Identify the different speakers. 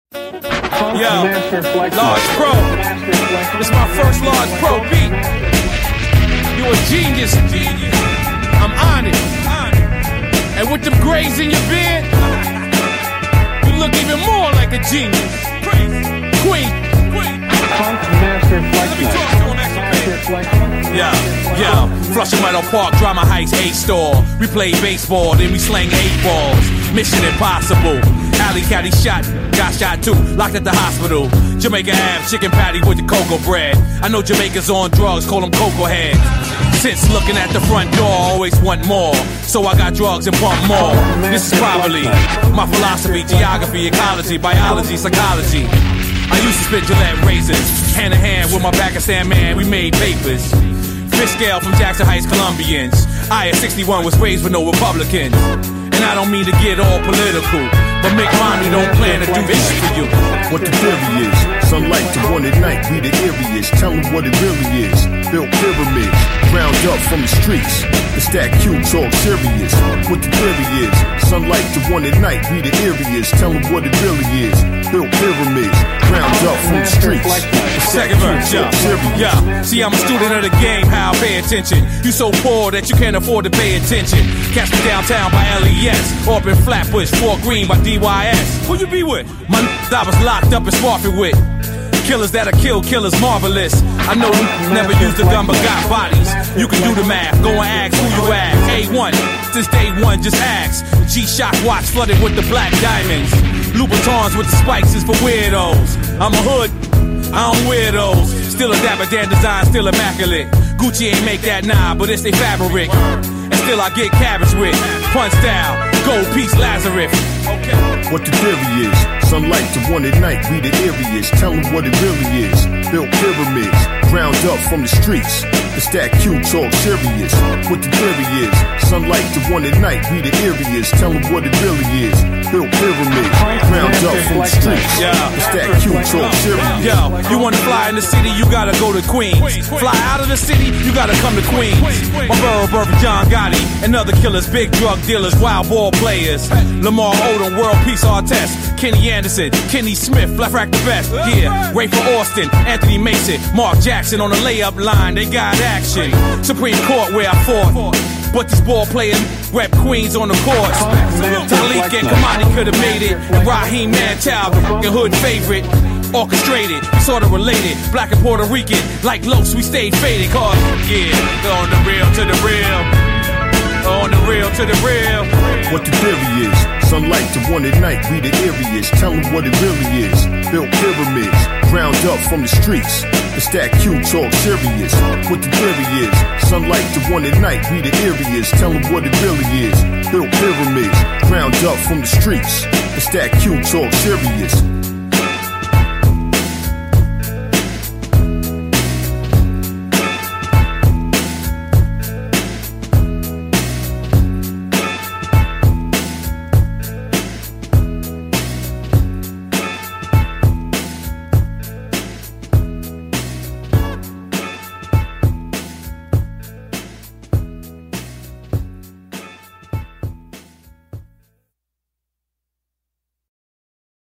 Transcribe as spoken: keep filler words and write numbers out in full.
Speaker 1: Yo, Large Pro. It's my first Large Pro beat. You a genius. I'm on it. And with them grays in your beard, you look even more like a genius. Queen. Yeah, yeah. Flushing Meadow Park, Drama Heights, A-Store. We play baseball, then we slang eight balls. Mission impossible. Alley caddy shot, got shot too, locked at the hospital. Jamaica Ave, chicken patty with the cocoa bread. I know Jamaicans on drugs, call them cocoa heads. Since looking at the front door, always want more. So I got drugs and pump more. This is probably my philosophy, geography, ecology, biology, psychology. I used to spit Gillette razors, hand in hand with my Pakistan man, we made papers. Fish scale from Jackson Heights Colombians. I at sixty-one was raised with no Republicans. And I don't mean to get all political, but Mick Romney don't plan to do this for you.
Speaker 2: What the theory is, sunlight to one at night, we the areas. Tell them what it really is. Built pyramids, ground up from the streets. It's that Q talk serious. What the theory is, sunlight to one at night, we the areas. Tell them what it really is. Built pyramids, ground up from the streets. It's
Speaker 1: Second verse, yeah, yeah. See, I'm a student of the game, how I pay attention. You so poor that you can't afford to pay attention. Catch me downtown by L E S, or up in Flatbush, Fort Greene by D Y S. Who you be with? My n- I was locked up in Smartford with. Killers that'll kill killers, marvelous. I know you never used a gun but got bodies. You can do the math, go and ask who you ask. A one, since day one, just ask. G-Shock watch flooded with the black diamonds. Louboutins with the spikes is for weirdos. I'm a hood, I don't wear those. Still a Dapper Dan design, still immaculate. Gucci ain't make that nah, but it's they fabric. And still I get cabbage with punch style, gold piece Lazarus. Okay.
Speaker 2: What the theory is, sunlight to one at night, we the areas. Tell them what it really is. Built pyramids, ground up from the streets. It's that Q talk serious. What the theory is, sunlight to one at night, we the areas. Tell them what it really is. Built pyramids, ground up from the streets.
Speaker 1: Yeah.
Speaker 2: It's that Q talk serious.
Speaker 1: Yo, you wanna fly in the city, you gotta go to Queens. Fly out of the city, you gotta come to Queens. My borough birth John Gotti and other killers, big drug dealers, wild ball players. Lamar Odom, world peace artist. Kenny Anderson, Kenny Smith, left rack the best. Yeah, Rayford Austin, Anthony Mason, Mark Jackson on the layup line, they got action. Supreme Court where I fought. But this ball player rep Queens on the court. Talik and Kamani could've made it. And Raheem Mantel, the hood favorite. Orchestrated, sorta related. Black and Puerto Rican, like Los, we stayed faded. Cause, yeah, on the real to the real. On the real to the real.
Speaker 2: What the theory is, sunlight to one at night, we the areas. Tell them what it really is. Built pyramids, ground up from the streets. It's that Q talk serious. What the theory is, sunlight to one at night, we the areas. Tell them what it really is. Built pyramids, ground up from the streets. It's that Q talk serious.